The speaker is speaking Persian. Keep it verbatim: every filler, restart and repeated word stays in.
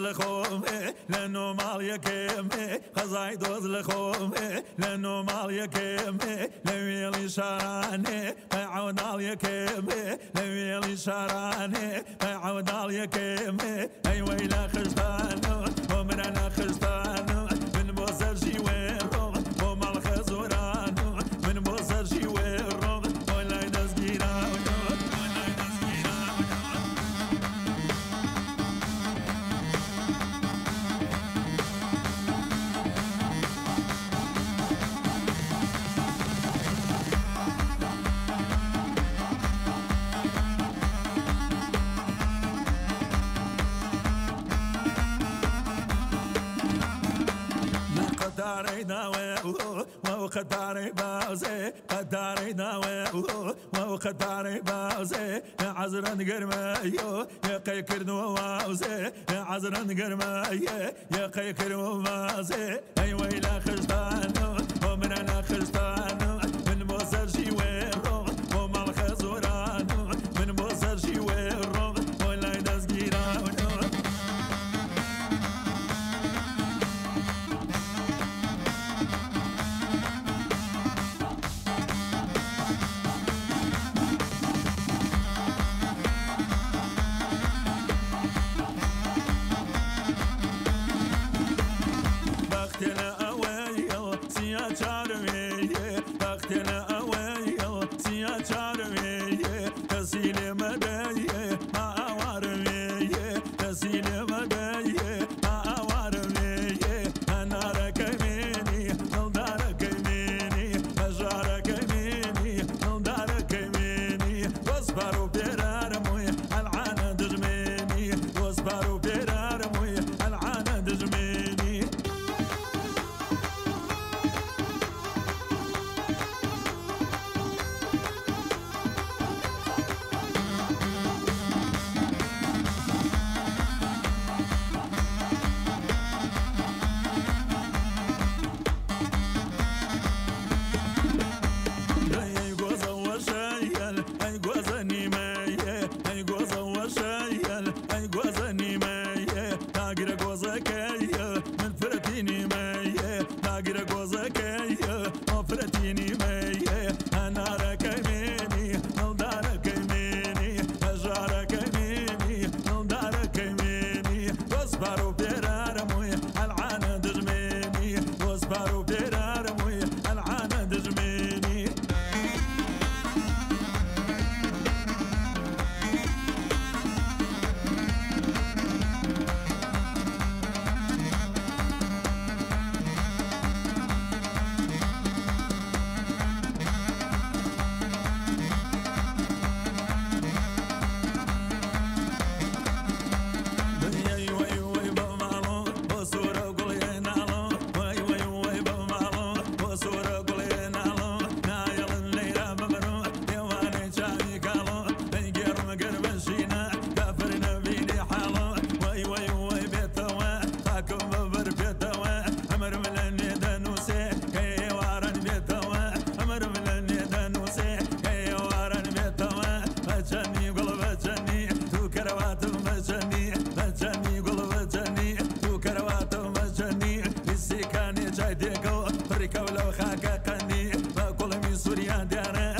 لخومه لأنه مال يكيمه خزاي دوز لخومه لأنه مال يكيمه لويلي شارانه عود على يكيمه لويلي شارانه عود على يكيمه أي ويلا خشتانه ومن أنا خشتانه من بوسر جيويرو ومال خزورانه من بوسر جيويرو ولا يدز جيرانه ولا يدز جيرانه قداري ناوي وهو قداري باوزي قداري ناوي وهو قداري باوزي يا عزران قرمايو يا قيكر نواوزي يا عزران قرمايو يا قيكر نواوزي اي ويلا خشتانو ومن انا خشتانو من بوسر جيويرو وما الخزورانو من بوسر جيويرو ولا يدز جيرانو بختنا أويل سيا شارمية بختنا أويل سيا شارمية تسيل مداية ما أوارمية تسيل مداية ما أوارمية أنا ركميني نلدار كميني أجار كميني نلدار كميني واصبروا بيرارموي العانا دجميني واصبروا بيرارموي العانا دجميني أي جوزني مايه أي جوزا وشايل أي جوزني مايه تاجر جوزكايه من فرتيني مايه تاجر جوزكايه وفرتيني مايه أنا ركميني نلدار كميني أجار كميني نلدار كميني واصبروا بيرارموي العانا دجميني واصبروا بيرارموي العانا دجميني جاي ديكو فريكا ولو خاكا قني ما كل من سوريا دارا